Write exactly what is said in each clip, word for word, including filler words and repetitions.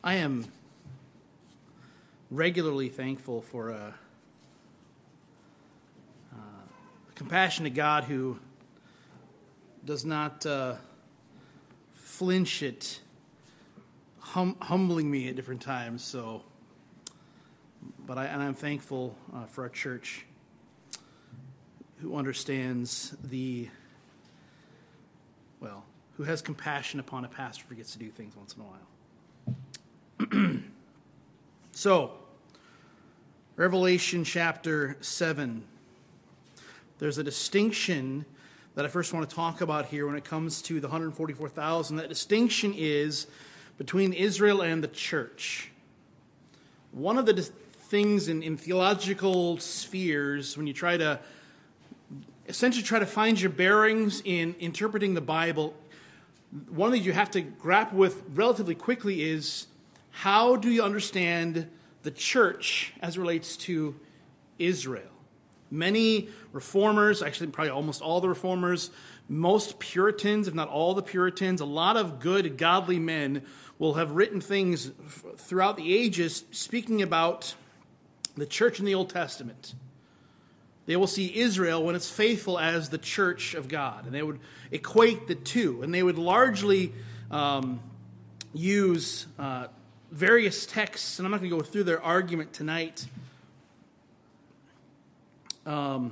I am regularly thankful for a, a compassionate God who does not uh, flinch at hum, humbling me at different times. So, but I and I'm thankful uh, for our church who understands the well, who has compassion upon a pastor who forgets to do things once in a while. So, Revelation chapter seven. There's a distinction that I first want to talk about here when it comes to the one hundred forty-four thousand. That distinction is between Israel and the church. One of the dis- things in, in theological spheres, when you try to essentially try to find your bearings in interpreting the Bible, one of the things you have to grapple with relatively quickly is, how do you understand the church as it relates to Israel? Many reformers, actually probably almost all the reformers, most Puritans, if not all the Puritans, a lot of good, godly men will have written things throughout the ages speaking about the church in the Old Testament. They will see Israel when it's faithful as the church of God, and they would equate the two, and they would largely um, use uh, various texts, and I'm not going to go through their argument tonight, um,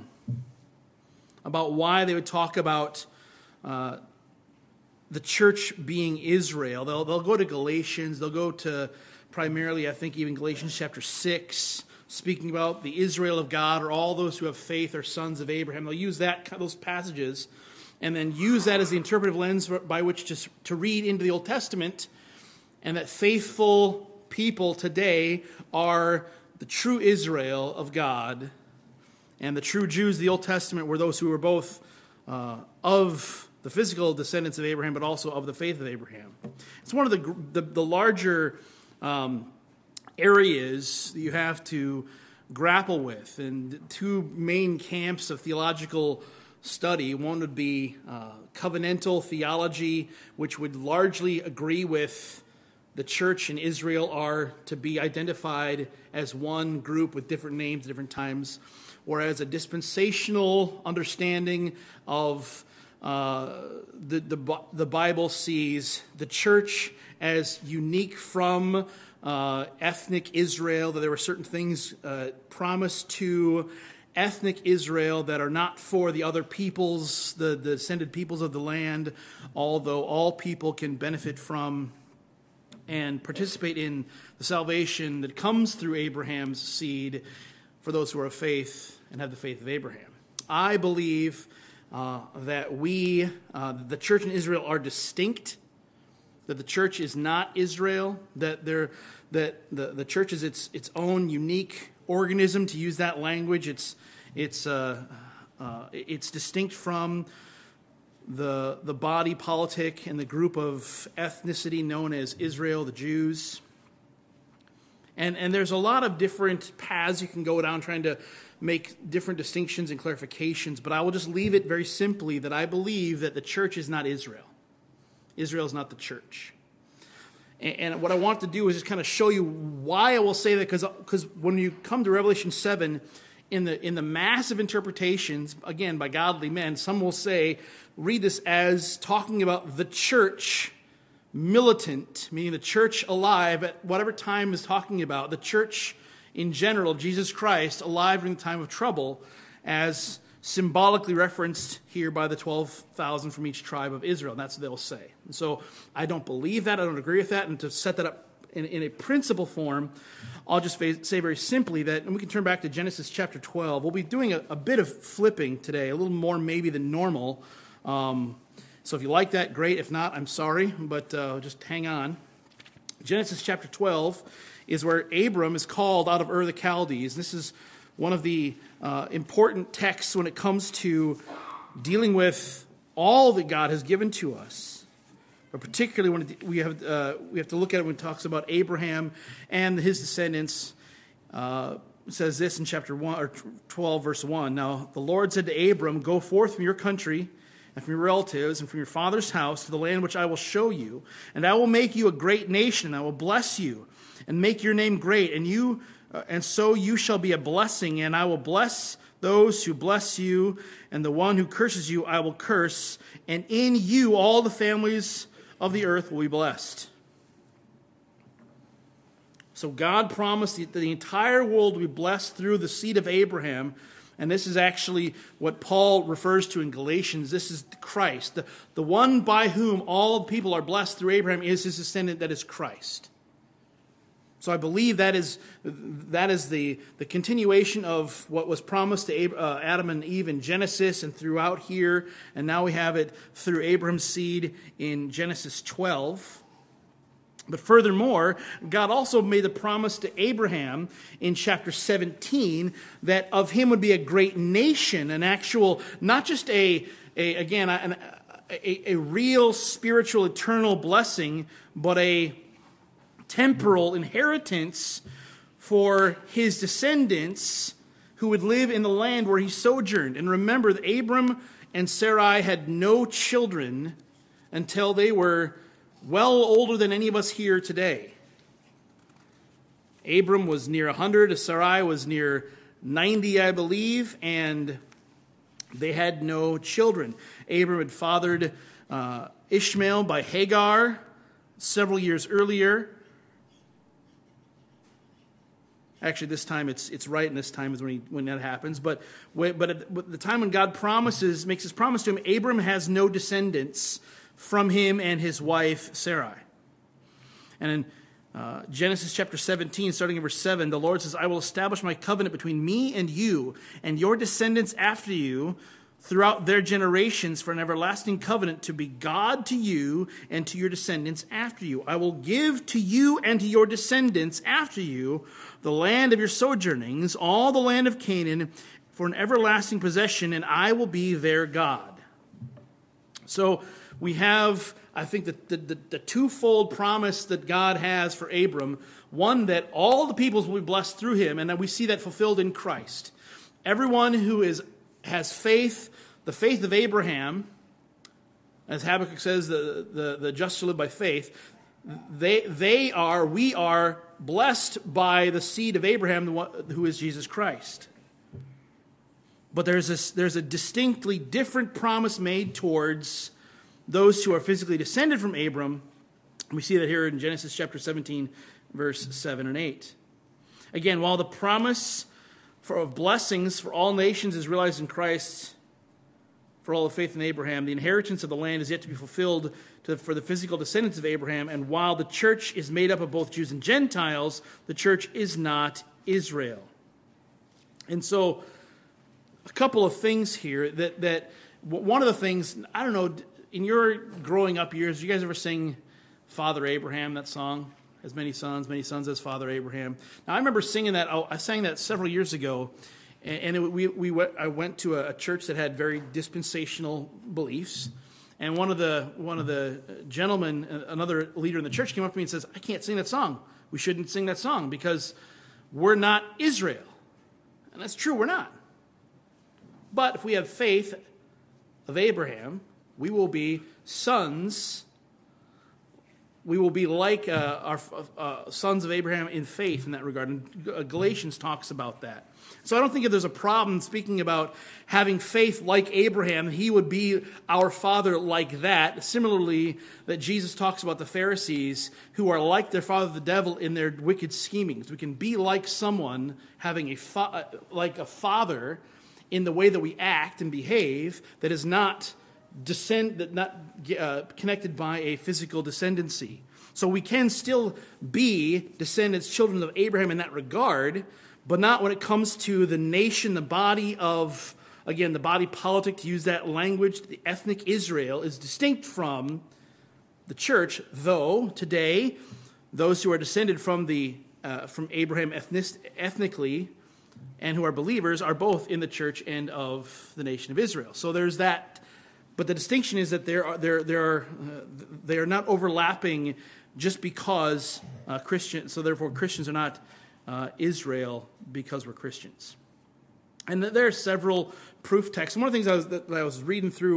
about why they would talk about uh, the church being Israel. They'll, they'll go to Galatians, they'll go to primarily, I think, even Galatians chapter six, speaking about the Israel of God, or all those who have faith are sons of Abraham. They'll use that those passages and then use that as the interpretive lens by which to, to read into the Old Testament, and that faithful people today are the true Israel of God, and the true Jews of the Old Testament were those who were both uh, of the physical descendants of Abraham, but also of the faith of Abraham. It's one of the the, the larger um, areas that you have to grapple with, and two main camps of theological study. One would be uh, covenantal theology, which would largely agree with the church in Israel are to be identified as one group with different names at different times, whereas a dispensational understanding of uh, the, the the Bible sees the church as unique from uh, ethnic Israel, that there were certain things uh, promised to ethnic Israel that are not for the other peoples, the, the descended peoples of the land, although all people can benefit from and participate in the salvation that comes through Abraham's seed for those who are of faith and have the faith of Abraham. I believe uh, that we, uh, the church in Israel, are distinct, that the church is not Israel, that there, that the, the church is its its own unique organism, to use that language. It's it's uh, uh, it's distinct from the the body politic and the group of ethnicity known as Israel, the Jews. And and there's a lot of different paths you can go down trying to make different distinctions and clarifications, but I will just leave it very simply that I believe that the church is not Israel. Israel is not the church. And, and what I want to do is just kind of show you why I will say that, because because when you come to Revelation seven, in the in the massive interpretations, again, by godly men, some will say, read this as talking about the church militant, meaning the church alive at whatever time is talking about, the church in general, Jesus Christ, alive during the time of trouble, as symbolically referenced here by the twelve thousand from each tribe of Israel. And that's what they'll say. And so I don't believe that. I don't agree with that. And to set that up in, in a principle form, I'll just say very simply that, and we can turn back to Genesis chapter twelve. We'll be doing a, a bit of flipping today, a little more maybe than normal. Um, so if you like that, great. If not, I'm sorry, but uh, just hang on. Genesis chapter twelve is where Abram is called out of Ur of the Chaldees. This is one of the uh, important texts when it comes to dealing with all that God has given to us. But particularly when it, we have uh, we have to look at it when it talks about Abraham and his descendants. Uh, it says this in chapter one or twelve, verse one. Now the Lord said to Abram, "Go forth from your country and from your relatives and from your father's house to the land which I will show you. And I will make you a great nation, and I will bless you and make your name great. And you, uh, and so you shall be a blessing, and I will bless those who bless you, and the one who curses you I will curse. And in you all the families of the earth will be blessed. So God promised that the entire world will be blessed through the seed of Abraham. And this is actually what Paul refers to in Galatians. This is Christ. The, the one by whom all people are blessed through Abraham is his descendant, that is Christ. So I believe that is that is the, the continuation of what was promised to Ab- uh, Adam and Eve in Genesis and throughout here. And now we have it through Abraham's seed in Genesis twelve. But furthermore, God also made the promise to Abraham in chapter seventeen that of him would be a great nation, an actual, not just a, a again, a, a, a real spiritual eternal blessing, but a temporal inheritance for his descendants who would live in the land where he sojourned. And remember that Abram and Sarai had no children until they were well older than any of us here today. Abram was near one hundred, Sarai was near ninety, I believe, and they had no children. Abram had fathered uh, Ishmael by Hagar several years earlier. Actually, this time it's it's right, and this time is when he, when that happens. But when, but at the time when God promises, makes his promise to him, Abram has no descendants from him and his wife Sarai. And in uh, Genesis chapter seventeen, starting in verse seven, the Lord says, I will establish my covenant between me and you and your descendants after you throughout their generations for an everlasting covenant to be God to you and to your descendants after you. I will give to you and to your descendants after you the land of your sojournings, all the land of Canaan, for an everlasting possession, and I will be their God. So we have, I think, the, the, the, the twofold promise that God has for Abram. One, that all the peoples will be blessed through him, and that we see that fulfilled in Christ. Everyone who is has faith, the faith of Abraham, as Habakkuk says, the, the, the just shall live by faith, they, they are, we are blessed by the seed of Abraham, the one, who is Jesus Christ. But there's a, there's a distinctly different promise made towards those who are physically descended from Abram. We see that here in Genesis chapter seventeen, verse seven and eight. Again, while the promise for, of blessings for all nations is realized in Christ, for all of faith in Abraham, the inheritance of the land is yet to be fulfilled to, for the physical descendants of Abraham. And while the church is made up of both Jews and Gentiles, the church is not Israel. And so, a couple of things here that, that one of the things, I don't know, in your growing up years, you guys ever sing Father Abraham, that song? As many sons, many sons as Father Abraham. Now, I remember singing that. I sang that several years ago, and it, we we went, I went to a, a church that had very dispensational beliefs. And one of the one of the gentlemen, another leader in the church, came up to me and says, "I can't sing that song. We shouldn't sing that song because we're not Israel." And that's true, we're not. But if we have faith of Abraham, we will be sons. We will be like uh, our uh, sons of Abraham in faith in that regard. And Galatians talks about that. So I don't think if there's a problem speaking about having faith like Abraham, he would be our father like that. Similarly, that Jesus talks about the Pharisees who are like their father the devil in their wicked schemings. We can be like someone having a fa- like a father in the way that we act and behave that is not descend that not uh, connected by a physical descendancy. So we can still be descendants, children of Abraham in that regard, but not when it comes to the nation, the body of, again, the body politic, to use that language. The ethnic Israel is distinct from the church, though today those who are descended from the uh, from Abraham ethnic, ethnically and who are believers are both in the church and of the nation of Israel. So there's that. But the distinction is that there are there there are uh, they are not overlapping just because uh, Christian. So therefore, Christians are not uh, Israel because we're Christians. And there are several proof texts. One of the things I was that I was reading through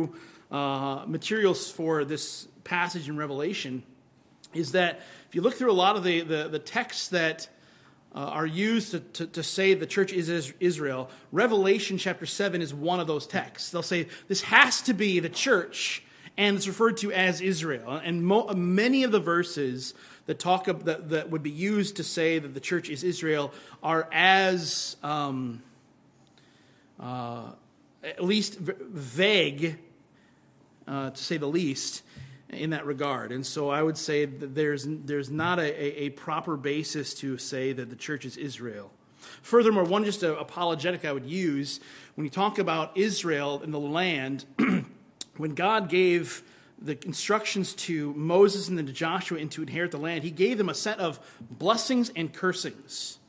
uh, materials for this passage in Revelation is that if you look through a lot of the, the, the texts that uh, are used to, to, to say the church is Israel, Revelation chapter seven is one of those texts. They'll say this has to be the church, and it's referred to as Israel. And mo- many of the verses that talk of, that, that would be used to say that the church is Israel are as um, uh, at least v- vague, uh, to say the least, in that regard. And so I would say that there's there's not a, a proper basis to say that the church is Israel. Furthermore, one just a apologetic I would use, when you talk about Israel and the land, when God gave the instructions to Moses and then to Joshua and to inherit the land, he gave them a set of blessings and cursings.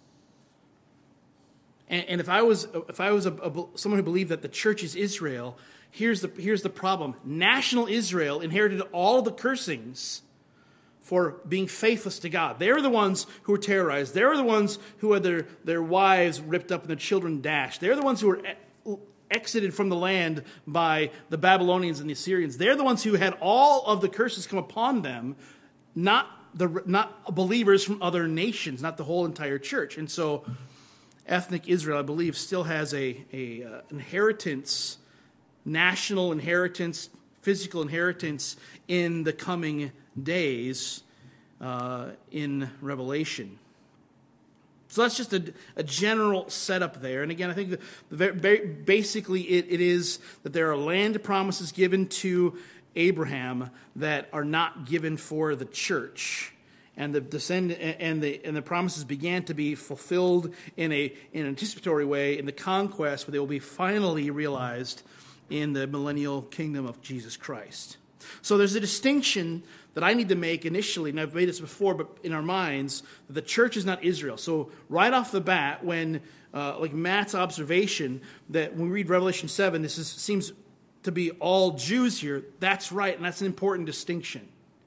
And, and if I was if I was a, a, someone who believed that the church is Israel, Here's the, here's the problem. National Israel inherited all the cursings for being faithless to God. They're the ones who were terrorized. They're the ones who had their, their wives ripped up and their children dashed. They're the ones who were exited from the land by the Babylonians and the Assyrians. They're the ones who had all of the curses come upon them, not the not believers from other nations, not the whole entire church. And so ethnic Israel, I believe, still has a, a uh, inheritance, national inheritance, physical inheritance in the coming days uh, in Revelation. So that's just a, a general setup there. And again, I think the, the, basically it, it is that there are land promises given to Abraham that are not given for the church. And the descend and the and the promises began to be fulfilled in a in an anticipatory way in the conquest, where they will be finally realized in the millennial kingdom of Jesus Christ. So there's a distinction that I need to make initially, and I've made this before, but in our minds, that the church is not Israel. So right off the bat, when, uh, like Matt's observation, that when we read Revelation seven, this is, seems to be all Jews here, that's right, and that's an important distinction.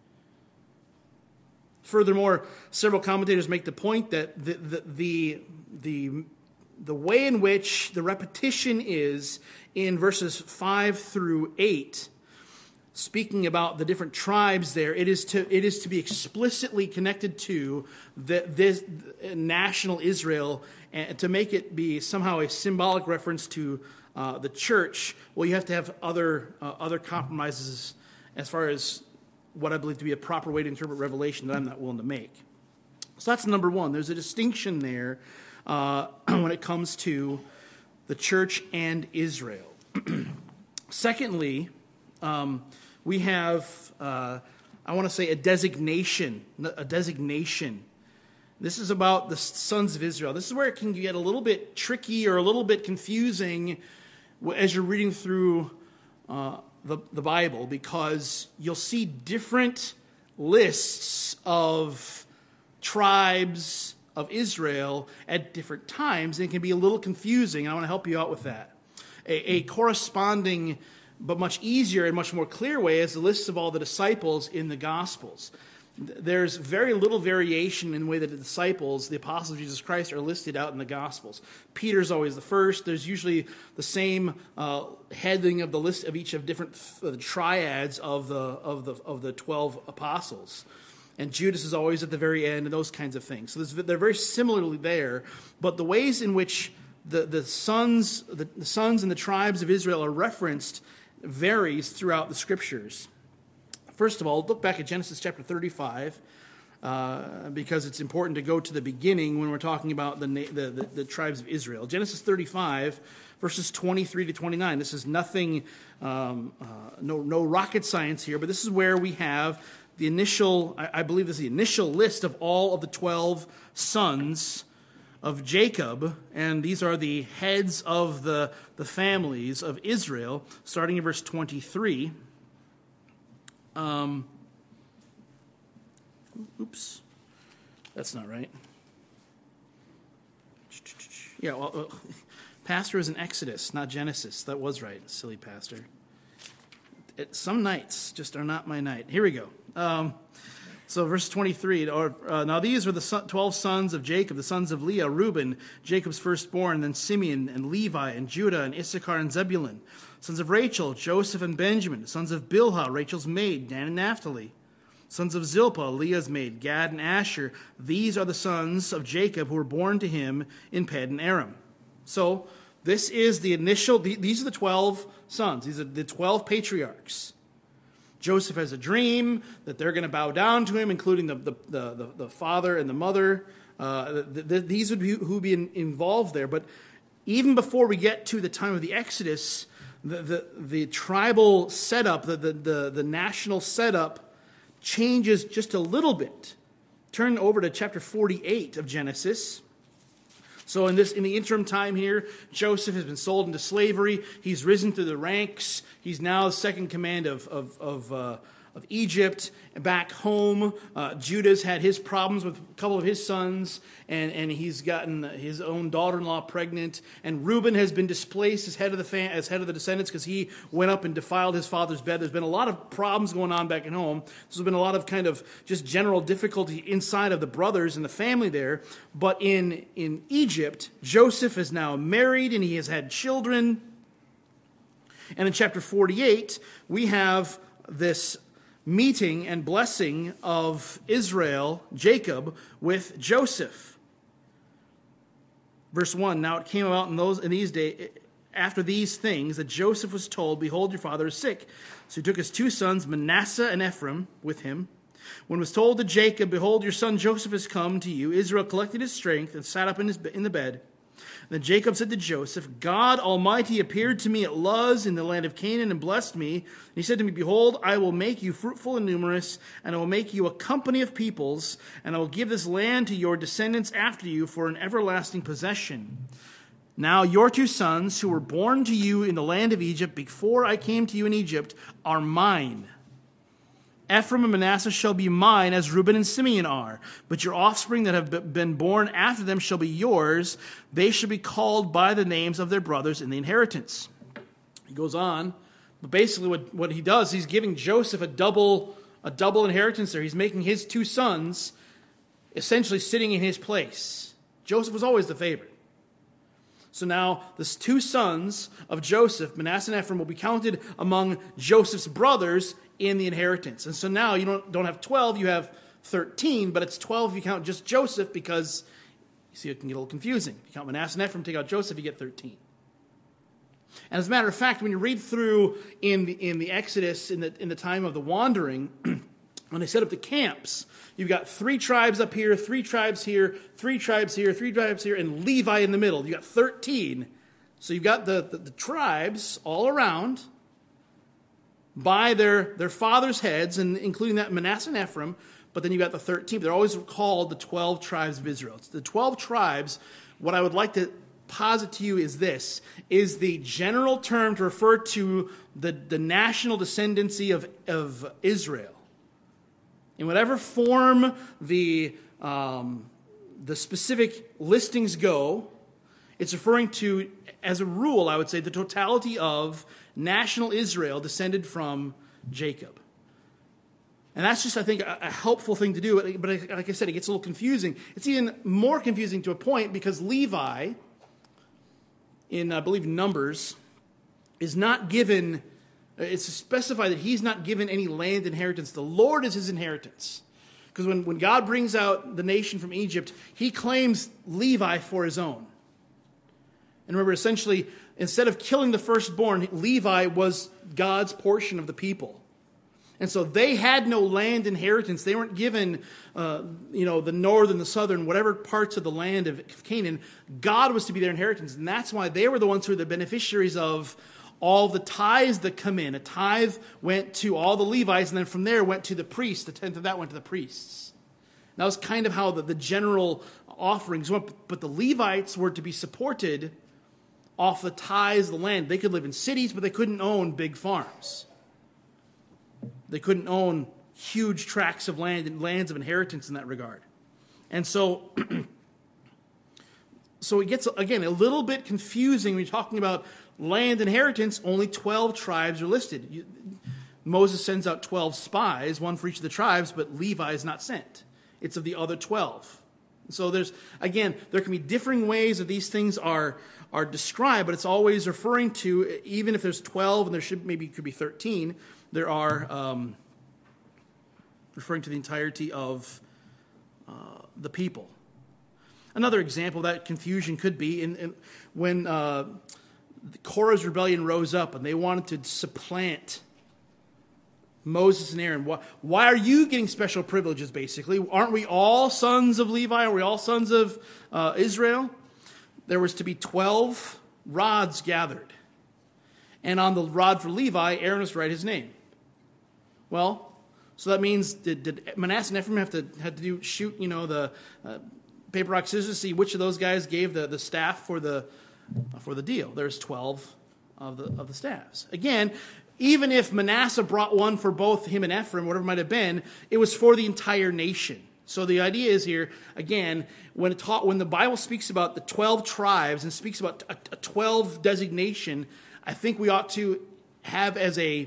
Furthermore, several commentators make the point that the the the, the The way in which the repetition is in verses five through eight, speaking about the different tribes there, it is to it is to be explicitly connected to the, this national Israel, and to make it be somehow a symbolic reference to uh, the church. Well, you have to have other uh, other compromises as far as what I believe to be a proper way to interpret Revelation that I'm not willing to make. So that's number one. There's a distinction there Uh, when it comes to the church and Israel. Secondly, um, we have, uh, I want to say, a designation. A designation. This is about the sons of Israel. This is where it can get a little bit tricky or a little bit confusing as you're reading through uh, the, the Bible, because you'll see different lists of tribes of Israel at different times, and it can be a little confusing. I want to help you out with that. A, a corresponding but much easier and much more clear way is the list of all the disciples in the Gospels. There's very little variation in the way that the disciples, the apostles of Jesus Christ, are listed out in the Gospels. Peter's always the first. There's usually the same uh, heading of the list of each of different uh, triads of the of the of the twelve apostles. And Judas is always at the very end, and those kinds of things. So they're very similarly there, but the ways in which the, the sons the, the sons and the tribes of Israel are referenced varies throughout the Scriptures. First of all, look back at Genesis chapter thirty-five, uh, because it's important to go to the beginning when we're talking about the, the, the, the tribes of Israel. Genesis thirty-five, verses twenty-three to twenty-nine. This is nothing, um, uh, no, no rocket science here, but this is where we have the initial, I believe this is the initial list of all of the twelve sons of Jacob, and these are the heads of the, the families of Israel, starting in verse twenty-three. Um, oops, that's not right. Yeah, well, pastor is in Exodus, not Genesis. That was right, silly pastor. It, some nights just are not my night. Here we go. Um, so verse twenty-three, or, uh, now these were the son, twelve sons of Jacob, the sons of Leah, Reuben, Jacob's firstborn, then Simeon and Levi and Judah and Issachar and Zebulun. Sons of Rachel, Joseph and Benjamin. Sons of Bilhah, Rachel's maid, Dan and Naphtali. Sons of Zilpah, Leah's maid, Gad and Asher. These are the sons of Jacob who were born to him in Paddan Aram. So this is the initial, these are the twelve sons. These are the twelve patriarchs. Joseph has a dream that they're going to bow down to him, including the, the, the, the father and the mother. Uh, the, the, these would be who would be in, involved there. But even before we get to the time of the Exodus, the, the, the tribal setup, the, the, the, the national setup changes just a little bit. Turn over to chapter forty-eight of Genesis. So in this, in the interim time here, Joseph has been sold into slavery. He's risen through the ranks. He's now second command of of of, uh, of Egypt. Back home, uh, Judah's had his problems with a couple of his sons, and, and he's gotten his own daughter-in-law pregnant. And Reuben has been displaced as head of the fam- as head of the descendants because he went up and defiled his father's bed. There's been a lot of problems going on back at home. There's been a lot of kind of just general difficulty inside of the brothers and the family there. But in in Egypt, Joseph is now married and he has had children. And in chapter forty-eight, we have this meeting and blessing of Israel, Jacob, with Joseph. Verse one, now it came about in those in these days, after these things, that Joseph was told, behold, your father is sick. So he took his two sons, Manasseh and Ephraim, with him. When it was told to Jacob, behold, your son Joseph has come to you, Israel collected his strength and sat up in, his, in the bed. Then Jacob said to Joseph, God Almighty appeared to me at Luz in the land of Canaan and blessed me. And he said to me, behold, I will make you fruitful and numerous, and I will make you a company of peoples, and I will give this land to your descendants after you for an everlasting possession. Now your two sons, who were born to you in the land of Egypt before I came to you in Egypt, are mine. Ephraim and Manasseh shall be mine, as Reuben and Simeon are. But your offspring that have been born after them shall be yours. They shall be called by the names of their brothers in the inheritance. He goes on, but basically what, what he does, he's giving Joseph a double, a double inheritance there. He's making his two sons essentially sitting in his place. Joseph was always the favorite. So now the two sons of Joseph, Manasseh and Ephraim, will be counted among Joseph's brothers in the inheritance. And so now you don't, don't have twelve, you have thirteen, but it's twelve if you count just Joseph because, you see, it can get a little confusing. If you count Manasseh and Ephraim, take out Joseph, you get thirteen. And as a matter of fact, when you read through in the, in the Exodus, in the, in the time of the wandering, when they set up the camps, you've got three tribes up here, three tribes here, three tribes here, three tribes here, and Levi in the middle. You've got thirteen. So you've got the, the, the tribes all around by their, their fathers' heads, and including that Manasseh and Ephraim, but then you've got the thirteen. They're always called the twelve tribes of Israel. It's the twelve tribes, what I would like to posit to you is this, is the general term to refer to the, the national descendancy of, of Israel. In whatever form the, um, the specific listings go, it's referring to, as a rule, I would say, the totality of national Israel descended from Jacob. And that's just, I think, a, a helpful thing to do. But like I said, it gets a little confusing. It's even more confusing to a point because Levi, in, I believe, Numbers, is not given, it's specified that he's not given any land inheritance. The Lord is his inheritance. Because when, when God brings out the nation from Egypt, he claims Levi for his own. And remember, essentially, instead of killing the firstborn, Levi was God's portion of the people. And so they had no land inheritance. They weren't given, uh, you know, the northern, the southern, whatever parts of the land of Canaan. God was to be their inheritance. And that's why they were the ones who were the beneficiaries of all the tithes that come in. A tithe went to all the Levites, and then from there went to the priests. The tenth of that went to the priests. And that was kind of how the, the general offerings went. But the Levites were to be supported off the tithes of the land. They could live in cities, but they couldn't own big farms. They couldn't own huge tracts of land and lands of inheritance in that regard. And so, so it gets, again, a little bit confusing when you're talking about land inheritance. Only twelve tribes are listed. You, Moses sends out twelve spies, one for each of the tribes, but Levi is not sent. It's of the other twelve. So there's, again, there can be differing ways that these things are, are described, but it's always referring to, even if there's twelve and there should maybe could be thirteen, there are um, referring to the entirety of uh, the people. Another example of that confusion could be in, in when uh, Korah's rebellion rose up and they wanted to supplant Moses and Aaron. Why, why are you getting special privileges, basically? Aren't we all sons of Levi? Are we all sons of uh, Israel? There was to be twelve rods gathered. And on the rod for Levi, Aaron was to write his name. Well, so that means, did, did Manasseh and Ephraim have to, have to do, shoot, you know, the... Uh, paper, rock, scissors, see which of those guys gave the, the staff for the for the deal. There's twelve of the of the staffs. Again, even if Manasseh brought one for both him and Ephraim, whatever it might have been, it was for the entire nation. So the idea is here, again, when it taught, when the Bible speaks about the twelve tribes and speaks about a, a twelve designation, I think we ought to have as a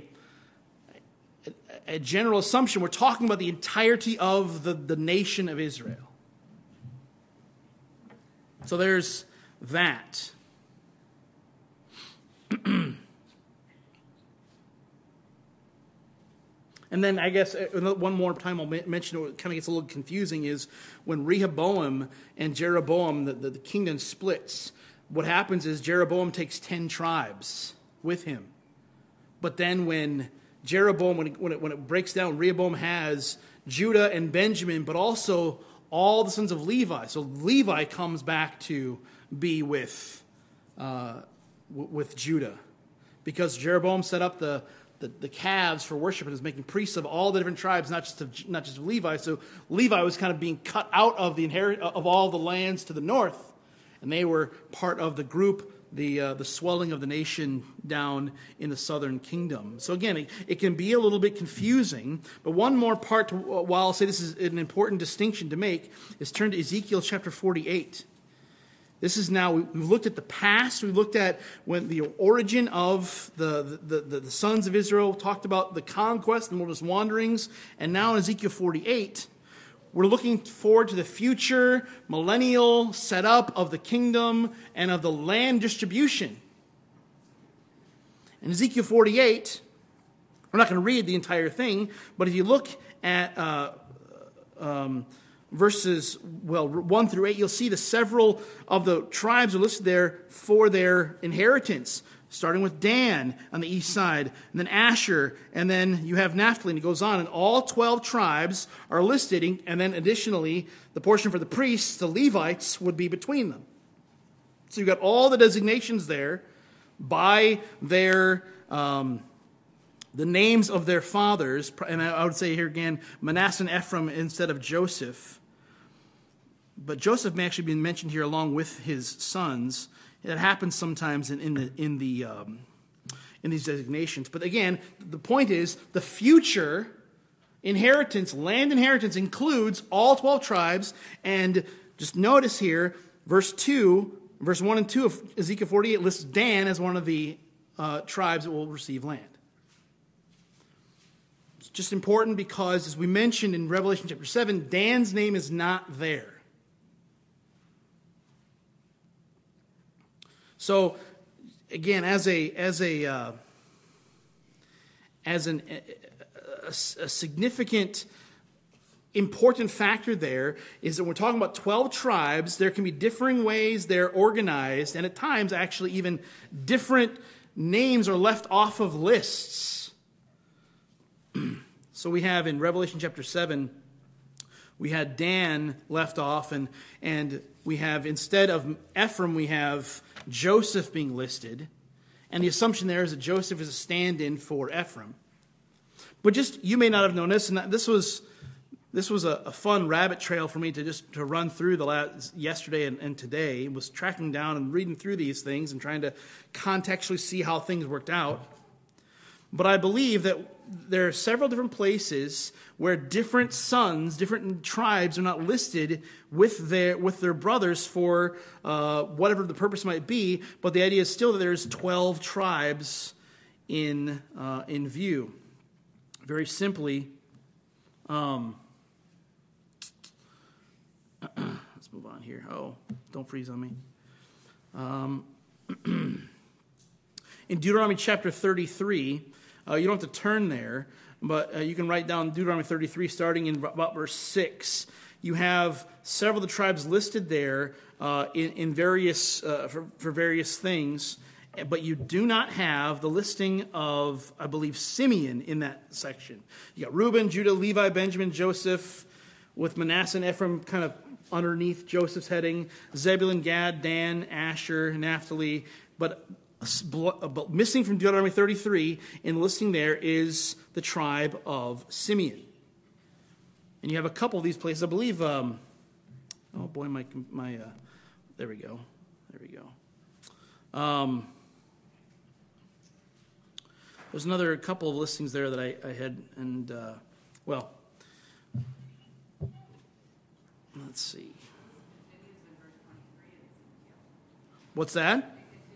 a general assumption, we're talking about the entirety of the, the nation of Israel. So there's that. And then I guess one more time I'll mention it, kind of gets a little confusing, is when Rehoboam and Jeroboam, the, the, the kingdom splits, what happens is Jeroboam takes ten tribes with him. But then when Jeroboam, when it, when it, when it breaks down, Rehoboam has Judah and Benjamin, but also all the sons of Levi. So Levi comes back to be with uh, w- with Judah, because Jeroboam set up the, the, the calves for worship and is making priests of all the different tribes, not just of not just of Levi. So Levi was kind of being cut out of the inherit of all the lands to the north, and they were part of the group, the uh, the swelling of the nation down in the southern kingdom. So again, it, it can be a little bit confusing. But one more part, to, while I'll say this is an important distinction to make, is turn to Ezekiel chapter forty-eight. This is now, we've looked at the past, we've looked at when the origin of the, the, the, the sons of Israel, talked about the conquest and wilderness wanderings, and now in Ezekiel forty-eight, we're looking forward to the future millennial setup of the kingdom and of the land distribution. In Ezekiel forty-eight, we're not going to read the entire thing, but if you look at uh, um, verses, well, one through eight, you'll see the several of the tribes are listed there for their inheritance, starting with Dan on the east side, and then Asher, and then you have Naphtali, and it goes on, and all twelve tribes are listed, and then additionally, the portion for the priests, the Levites, would be between them. So you've got all the designations there by their, um, the names of their fathers, and I would say here again, Manasseh and Ephraim instead of Joseph. But Joseph may actually be mentioned here along with his sons. It happens sometimes in, in the in the um, in these designations. But again, the point is the future inheritance, land inheritance, includes all twelve tribes. And just notice here, verse two, verse one and two of Ezekiel forty-eight lists Dan as one of the uh, tribes that will receive land. It's just important because, as we mentioned in Revelation chapter seven, Dan's name is not there. So, again, as a as a uh, as an, a, a significant, important factor there is that we're talking about twelve tribes. There can be differing ways they're organized, and at times, actually, even different names are left off of lists. So we have in Revelation chapter seven, we had Dan left off, and and we have, instead of Ephraim, we have Joseph being listed. And the assumption there is that Joseph is a stand-in for Ephraim. But just, you may not have known this, and this was this was a, a fun rabbit trail for me to just to run through the last, yesterday and, and today. Was tracking down and reading through these things and trying to contextually see how things worked out. But I believe that there are several different places where different sons, different tribes are not listed with their with their brothers for uh, whatever the purpose might be. But the idea is still that there's twelve tribes in uh, in view. Very simply, um, let's move on here. Oh, don't freeze on me. Um, in Deuteronomy chapter thirty-three, uh, you don't have to turn there, but uh, you can write down Deuteronomy thirty-three starting in about verse six. You have several of the tribes listed there uh, in, in various uh, for, for various things, but you do not have the listing of, I believe, Simeon in that section. You got Reuben, Judah, Levi, Benjamin, Joseph, with Manasseh and Ephraim kind of underneath Joseph's heading, Zebulun, Gad, Dan, Asher, Naphtali, but, but missing from Deuteronomy thirty-three in the listing there is the tribe of Simeon. And you have a couple of these places, I believe, um, oh boy, my, my uh, there we go, there we go. Um, there's another couple of listings there that I, I had, and, uh, well, let's see. What's that?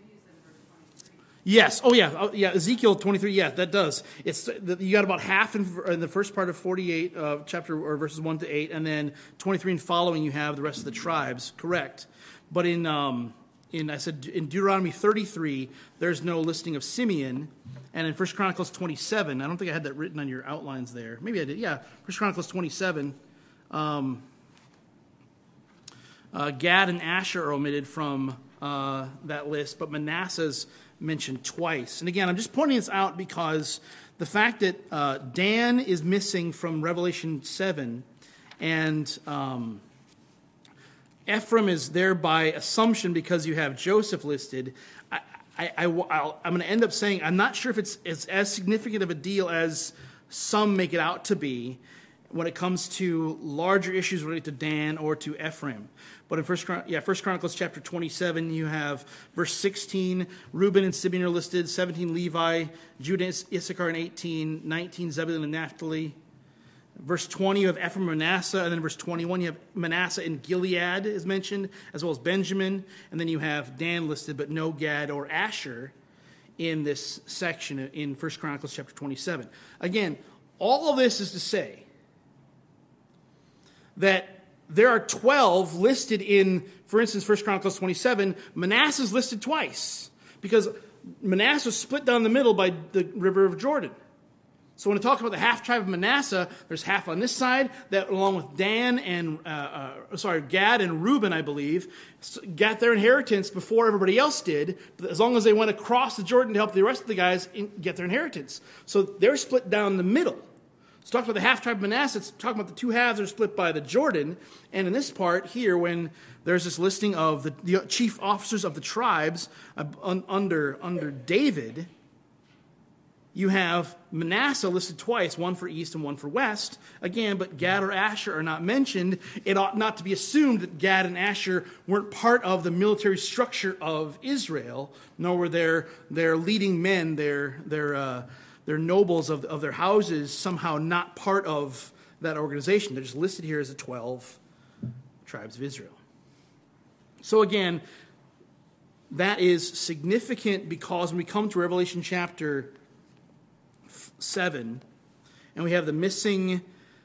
Yes. Oh, yeah. Oh, yeah. Ezekiel twenty-three. Yeah, that does. It's you got about half in, in the first part of forty-eight, uh, chapter or verses one to eight, and then twenty-three and following. You have the rest of the tribes. Correct. But in um, in I said in Deuteronomy thirty-three, there's no listing of Simeon, and in First Chronicles twenty-seven, I don't think I had that written on your outlines there. Maybe I did. Yeah, First Chronicles twenty-seven. Um, uh, Gad and Asher are omitted from uh, that list, but Manasseh's mentioned twice. And again, I'm just pointing this out because the fact that uh, Dan is missing from Revelation seven and um, Ephraim is there by assumption because you have Joseph listed, I, I, I, I'll, I'm going to end up saying I'm not sure if it's, it's as significant of a deal as some make it out to be when it comes to larger issues related to Dan or to Ephraim. But in First, yeah, First Chronicles chapter twenty-seven, you have verse sixteen, Reuben and Simeon are listed, seventeen Levi, Judah, Issachar, and eighteen, nineteen Zebulun and Naphtali. Verse twenty, you have Ephraim and Manasseh, and then verse twenty-one, you have Manasseh and Gilead is mentioned, as well as Benjamin, and then you have Dan listed, but no Gad or Asher in this section in First Chronicles chapter twenty-seven. Again, all of this is to say that there are twelve listed in, for instance, First Chronicles twenty-seven. Manasseh is listed twice because Manasseh is split down the middle by the river of Jordan. So when we talk about the half tribe of Manasseh, there's half on this side that, along with Dan and uh, uh, sorry, Gad and Reuben, I believe, got their inheritance before everybody else did. As long as they went across the Jordan to help the rest of the guys get their inheritance, so they're split down the middle. It's talking about the half tribe of Manasseh. It's talking about the two halves that are split by the Jordan. And in this part here, when there's this listing of the, the chief officers of the tribes uh, un, under, under David, you have Manasseh listed twice, one for east and one for west. Again, but Gad or Asher are not mentioned. It ought not to be assumed that Gad and Asher weren't part of the military structure of Israel, nor were their, their leading men, their, their uh, Their nobles of, of their houses somehow not part of that organization. They're just listed here as the twelve tribes of Israel. So again, that is significant because when we come to Revelation chapter seven, and we have the missing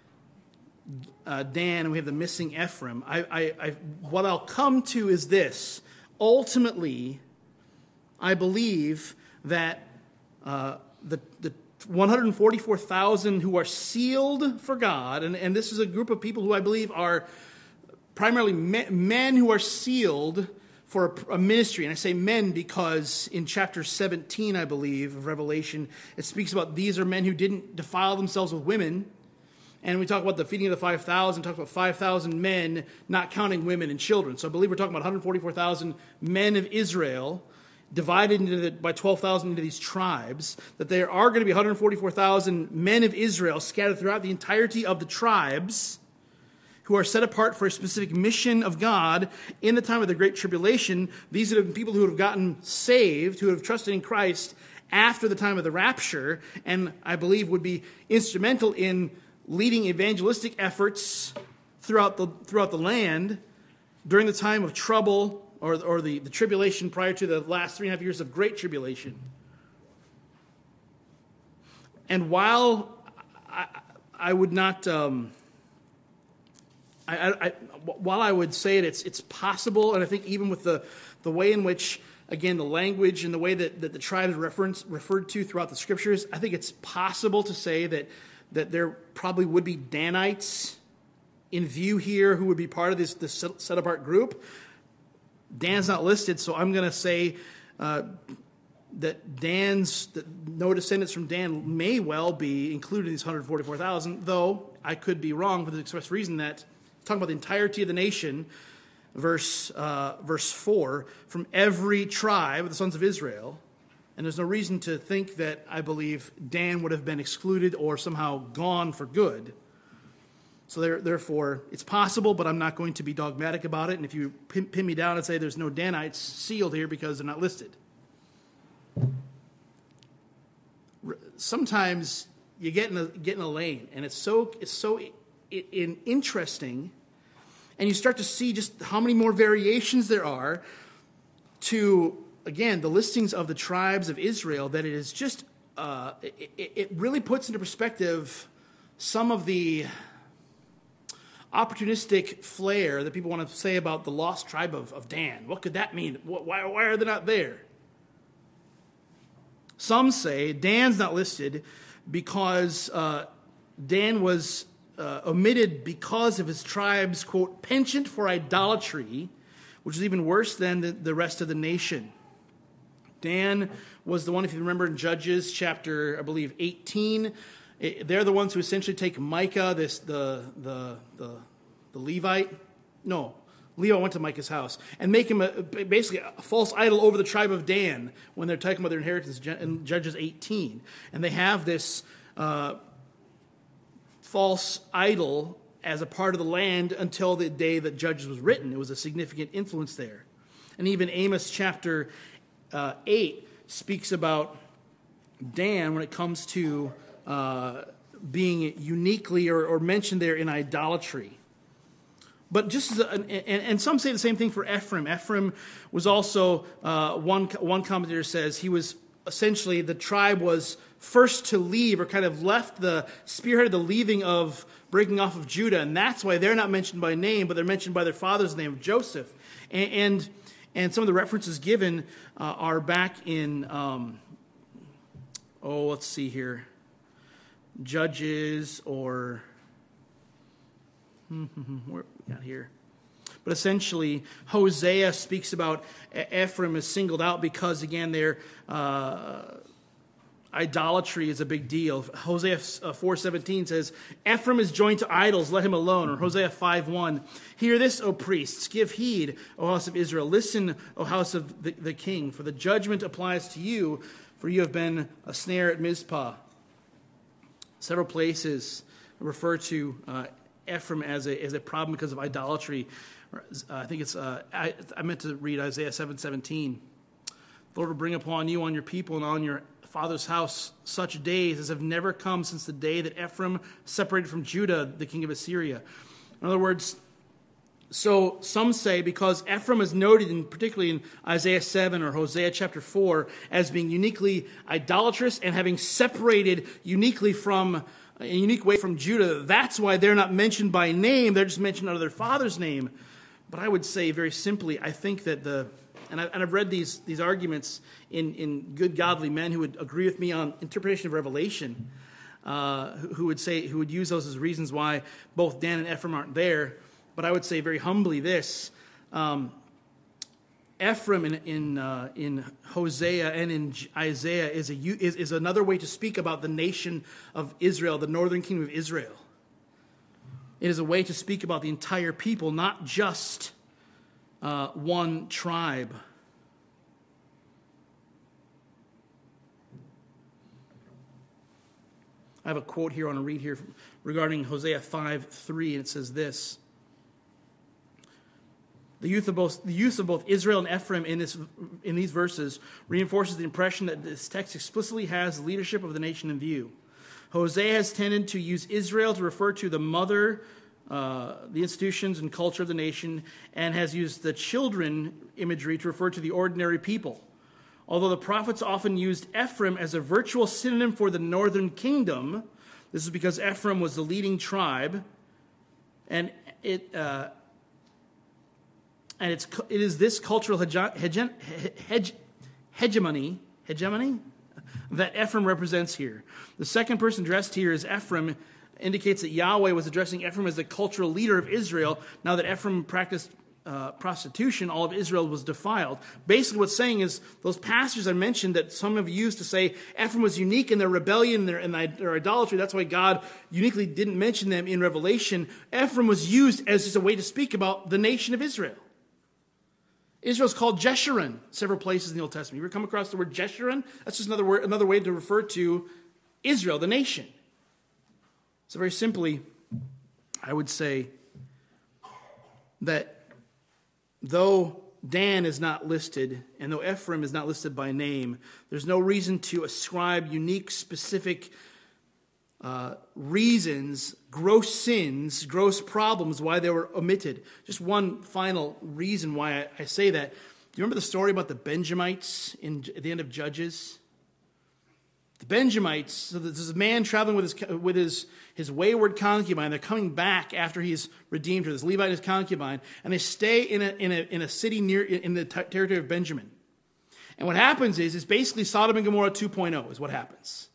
uh, Dan, and we have the missing Ephraim, I, I, I, what I'll come to is this. Ultimately, I believe that uh, The, the one hundred forty-four thousand who are sealed for God, and, and this is a group of people who I believe are primarily men, men who are sealed for a, a ministry. And I say men because in chapter seventeen, I believe, of Revelation, it speaks about these are men who didn't defile themselves with women. And we talk about the feeding of the five thousand, talk about five thousand men, not counting women and children. So I believe we're talking about one hundred forty-four thousand men of Israel divided into the, by twelve thousand into these tribes, that there are going to be one hundred forty-four thousand men of Israel scattered throughout the entirety of the tribes who are set apart for a specific mission of God in the time of the Great Tribulation. These are the people who have gotten saved, who have trusted in Christ after the time of the rapture, and I believe would be instrumental in leading evangelistic efforts throughout the, throughout the land during the time of trouble or, or the, the tribulation prior to the last three and a half years of great tribulation. And while I, I would not, um, I, I, I, while I would say it, it's it's possible, and I think even with the, the way in which, again, the language and the way that, that the tribe is referenced, referred to throughout the scriptures, I think it's possible to say that, that there probably would be Danites in view here who would be part of this, this set-apart group. Dan's not listed, so I'm going to say uh, that Dan's, that no descendants from Dan may well be included in these one hundred forty-four thousand, though I could be wrong for the express reason that, talking about the entirety of the nation, verse uh, verse four, from every tribe of the sons of Israel, and there's no reason to think that I believe Dan would have been excluded or somehow gone for good. So there, therefore, it's possible, but I'm not going to be dogmatic about it. And if you pin, pin me down and say there's no Danites sealed here because they're not listed. Sometimes you get in a, get in a lane, and it's so it's so it, in interesting, and you start to see just how many more variations there are to, again, the listings of the tribes of Israel, that it is just, uh, it, it really puts into perspective some of the opportunistic flair that people want to say about the lost tribe of, of Dan. What could that mean? Why, why are they not there? Some say Dan's not listed because uh, Dan was uh, omitted because of his tribe's, quote, penchant for idolatry, which is even worse than the, the rest of the nation. Dan was the one, if you remember in Judges chapter, I believe, eighteen, it, they're the ones who essentially take Micah, this the the the, the Levite. No, Levi went to Micah's house and make him a, basically a false idol over the tribe of Dan when they're talking about their inheritance in Judges eighteen. And they have this uh, false idol as a part of the land until the day that Judges was written. It was a significant influence there. And even Amos chapter uh, eight speaks about Dan when it comes to uh, being uniquely or, or mentioned there in idolatry. But just as a, and, and some say the same thing for Ephraim. Ephraim was also, uh, one, one commentator says, he was essentially, the tribe was first to leave, or kind of left the, spearheaded the leaving of, breaking off of Judah. And that's why they're not mentioned by name, but they're mentioned by their father's name of Joseph. And, and, and some of the references given uh, are back in, um, oh, let's see here, Judges or... Where we got here? But essentially, Hosea speaks about Ephraim is singled out because, again, their uh, idolatry is a big deal. Hosea four seventeen says, Ephraim is joined to idols, let him alone. Or Hosea five one, hear this, O priests, give heed, O house of Israel. Listen, O house of the, the king, for the judgment applies to you, for you have been a snare at Mizpah. Several places refer to uh, Ephraim as a as a problem because of idolatry. Uh, I think it's, uh, I, I meant to read Isaiah seven seventeen. The Lord will bring upon you, on your people, and on your father's house such days as have never come since the day that Ephraim separated from Judah, the king of Assyria. In other words, so some say because Ephraim is noted, in, particularly in Isaiah seven or Hosea chapter four, as being uniquely idolatrous and having separated uniquely from a unique way from Judah, that's why they're not mentioned by name. They're just mentioned under their father's name. But I would say very simply, I think that the, and, I, and I've read these, these arguments in, in good godly men who would agree with me on interpretation of Revelation, uh, who, who would say, who would use those as reasons why both Dan and Ephraim aren't there. But I would say very humbly this, um, Ephraim in in, uh, in Hosea and in Isaiah is a is, is another way to speak about the nation of Israel, the northern kingdom of Israel. It is a way to speak about the entire people, not just uh, one tribe. I have a quote here I want to read here regarding Hosea five three, and it says this. The use of both, the use of both Israel and Ephraim in, this, in these verses reinforces the impression that this text explicitly has the leadership of the nation in view. Hosea has tended to use Israel to refer to the mother, uh, the institutions and culture of the nation, and has used the children imagery to refer to the ordinary people. Although the prophets often used Ephraim as a virtual synonym for the northern kingdom, this is because Ephraim was the leading tribe, and it uh, and it's it is this cultural hege- hege- hege- hegemony hegemony that Ephraim represents here. The second person addressed here is Ephraim, indicates that Yahweh was addressing Ephraim as the cultural leader of Israel. Now that Ephraim practiced uh, prostitution, all of Israel was defiled. Basically what's saying is those passages I mentioned that some have used to say Ephraim was unique in their rebellion and their, their idolatry. That's why God uniquely didn't mention them in Revelation. Ephraim was used as just a way to speak about the nation of Israel. Israel's called Jeshurun several places in the Old Testament. You ever come across the word Jeshurun? That's just another word, another way to refer to Israel, the nation. So very simply, I would say that though Dan is not listed, and though Ephraim is not listed by name, there's no reason to ascribe unique, specific uh, reasons, gross sins, gross problems, why they were omitted. Just one final reason why I, I say that. Do you remember the story about the Benjamites in, at the end of Judges? The Benjamites, so there's a man traveling with his with his, his wayward concubine. They're coming back after he's redeemed her, this Levite, his concubine, and they stay in a in a in a city near in the t- territory of Benjamin. And what happens is, it's basically Sodom and Gomorrah two point oh is what happens.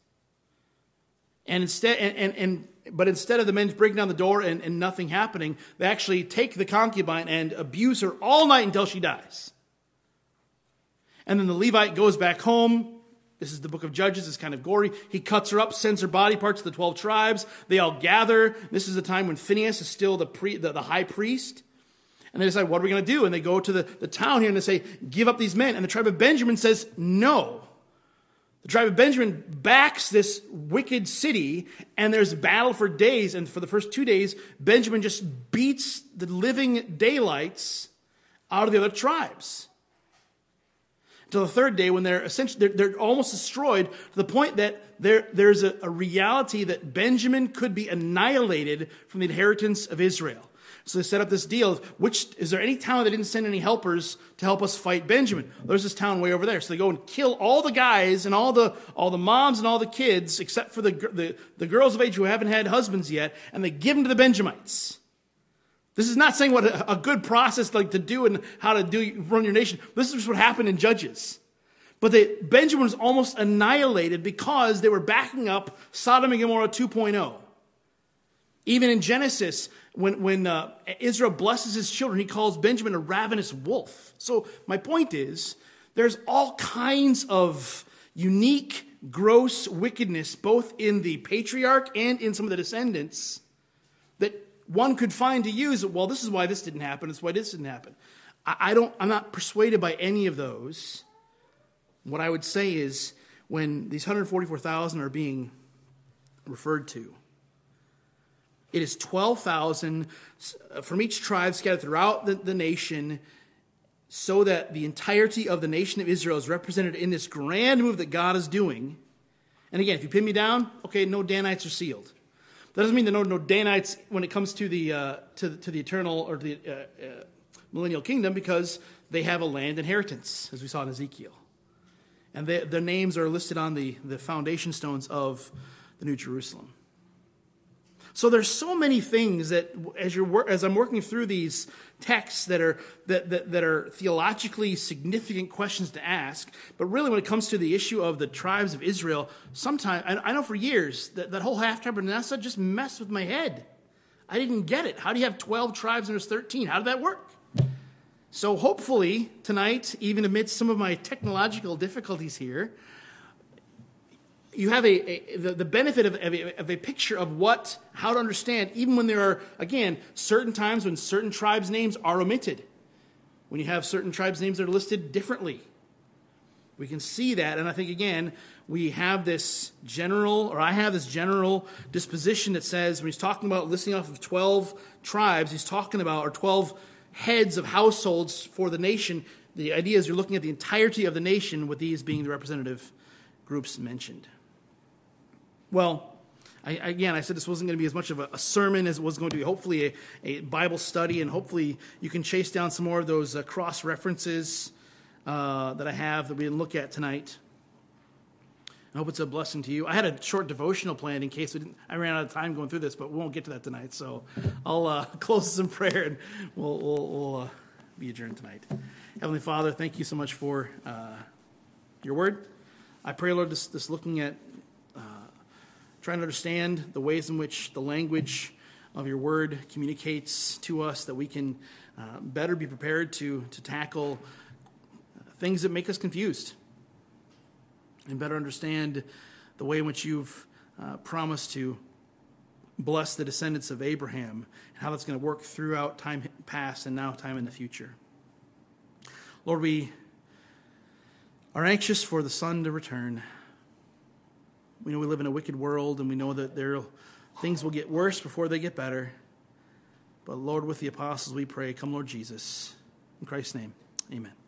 And instead, and, and, and but instead of the men breaking down the door and, and nothing happening, they actually take the concubine and abuse her all night until she dies. And then the Levite goes back home. This is the book of Judges. It's kind of gory. He cuts her up, sends her body parts to the twelve tribes. They all gather. This is the time when Phinehas is still the, pre, the, the high priest. And they decide, what are we going to do? And they go to the, the town here and they say, give up these men. And the tribe of Benjamin says, no. The tribe of Benjamin backs this wicked city, and there's a battle for days. And for the first two days, Benjamin just beats the living daylights out of the other tribes. Until the third day, when they're essentially they're, they're almost destroyed, to the point that there there's a, a reality that Benjamin could be annihilated from the inheritance of Israel. So they set up this deal. Which is there any town that didn't send any helpers to help us fight Benjamin? There's this town way over there. So they go and kill all the guys and all the all the moms and all the kids, except for the the, the girls of age who haven't had husbands yet, and they give them to the Benjamites. This is not saying what a, a good process like to do and how to do run your nation. This is just what happened in Judges. But they, Benjamin was almost annihilated because they were backing up Sodom and Gomorrah two point oh. Even in Genesis, when, when uh, Israel blesses his children, he calls Benjamin a ravenous wolf. So my point is, there's all kinds of unique, gross wickedness, both in the patriarch and in some of the descendants, that one could find to use. Well, this is why this didn't happen. This is why this didn't happen. I, I don't. I'm not persuaded by any of those. What I would say is, when these one hundred forty-four thousand are being referred to, it is twelve thousand from each tribe scattered throughout the, the nation, so that the entirety of the nation of Israel is represented in this grand move that God is doing. And again, if you pin me down, okay, no Danites are sealed. That doesn't mean there are no, no Danites when it comes to the uh, to, to the eternal or the uh, uh, millennial kingdom, because they have a land inheritance, as we saw in Ezekiel. And they, their names are listed on the, the foundation stones of the New Jerusalem. So there's so many things that, as you're as I'm working through these texts that are that, that that are theologically significant questions to ask, but really when it comes to the issue of the tribes of Israel, sometimes I, I know for years that that whole half tribe of Manasseh just messed with my head. I didn't get it. How do you have twelve tribes and there's thirteen? How did that work? So hopefully tonight, even amidst some of my technological difficulties here, you have a, a the, the benefit of, of, a, of a picture of what, how to understand, even when there are, again, certain times when certain tribes' names are omitted. When you have certain tribes' names that are listed differently. We can see that, and I think, again, we have this general, or I have this general disposition that says, when he's talking about listing off of twelve tribes, he's talking about, or twelve heads of households for the nation. The idea is you're looking at the entirety of the nation, with these being the representative groups mentioned. Well, I, again, I said this wasn't going to be as much of a, a sermon as it was going to be hopefully a, a Bible study, and hopefully you can chase down some more of those uh, cross-references uh, that I have that we didn't look at tonight. I hope it's a blessing to you. I had a short devotional planned in case we didn't, I ran out of time going through this, but we won't get to that tonight. So I'll uh, close this in prayer, and we'll, we'll, we'll uh, be adjourned tonight. Heavenly Father, thank you so much for uh, your word. I pray, Lord, this, this looking at, uh, trying to understand the ways in which the language of your word communicates to us, that we can uh, better be prepared to, to tackle things that make us confused, and better understand the way in which you've uh, promised to bless the descendants of Abraham, and how that's going to work throughout time past and now time in the future. Lord, we are anxious for the Son to return. We know we live in a wicked world, and we know that there things will get worse before they get better. But Lord, with the apostles we pray, come Lord Jesus. In Christ's name, amen.